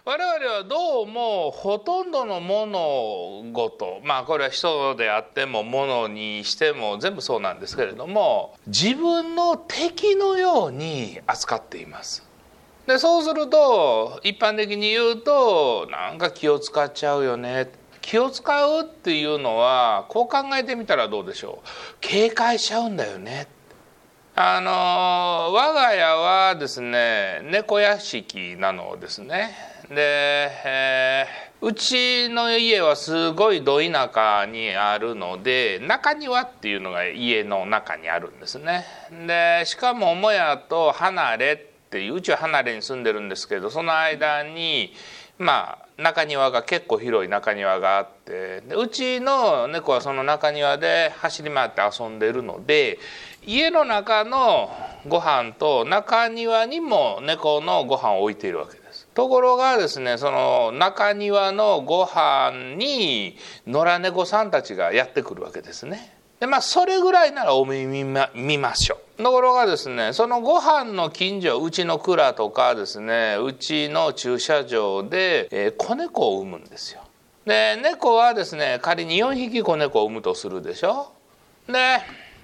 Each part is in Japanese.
我々はどうもほとんどの物事、これは人であっても物にしても全部そうなんですけれども、自分の敵のように扱っています。でそうすると一般的に言うと、なんか気を使っちゃうよね。気を使うっていうのはこう考えてみたらどうでしょう。警戒しちゃうんだよね。我が家はですね、猫屋敷なのですね。で、うちの家はすごいど田舎にあるので、中庭っていうのが家の中にあるんですね。でしかも母屋と離れっていう、うちは離れに住んでるんですけど、その間に中庭が結構広い中庭があって、でうちの猫はその中庭で走り回って遊んでるので、家の中のご飯と中庭にも猫のご飯を置いているわけです。ところがですね、その中庭のご飯に野良猫さんたちがやってくるわけですね。でそれぐらいならお目見ましょう。ところがですね、そのご飯の近所、うちの蔵とかですね、うちの駐車場で、子猫を産むんですよ。で猫はですね、仮に4匹子猫を産むとするでしょ。で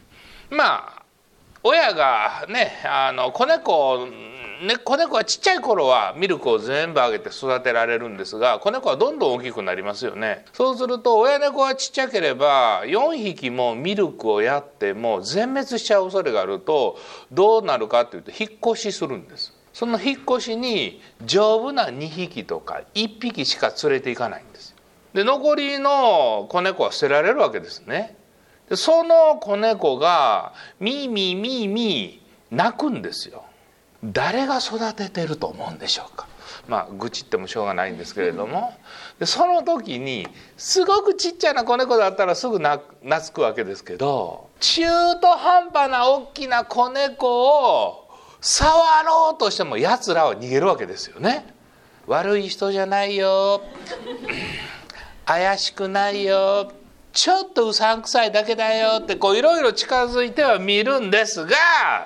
親がね、子猫はちっちゃい頃はミルクを全部あげて育てられるんですが、子猫はどんどん大きくなりますよね。そうすると親猫がちっちゃければ4匹もミルクをやっても全滅しちゃう恐れがあると、どうなるかというと引っ越しするんです。その引っ越しに丈夫な2匹とか1匹しか連れていかないんですよ。で残りの子猫は捨てられるわけですね。でその子猫がミーミーミーミー鳴くんですよ。誰が育ててると思うんでしょうか。愚痴ってもしょうがないんですけれども、でその時にすごくちっちゃな子猫だったらすぐ懐くわけですけど、中途半端な大きな子猫を触ろうとしてもやつらは逃げるわけですよね。悪い人じゃないよ、怪しくないよ、ちょっとうさんくさいだけだよっていろいろ近づいては見るんですが、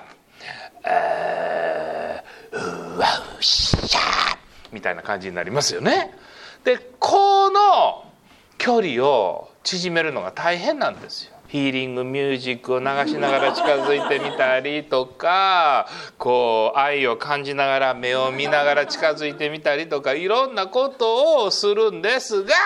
うわうしゃみたいな感じになりますよね。でこの距離を縮めるのが大変なんですよ。ヒーリングミュージックを流しながら近づいてみたりとか、愛を感じながら目を見ながら近づいてみたりとか、いろんなことをするんですが、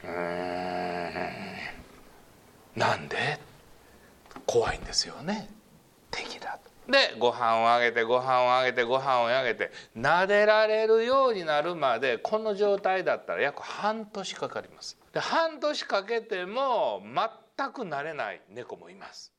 なんで怖いんですよね。敵だと。でご飯をあげてご飯をあげてご飯をあげて撫でられるようになるまで、この状態だったら約半年かかります。で半年かけても全く慣れない猫もいます。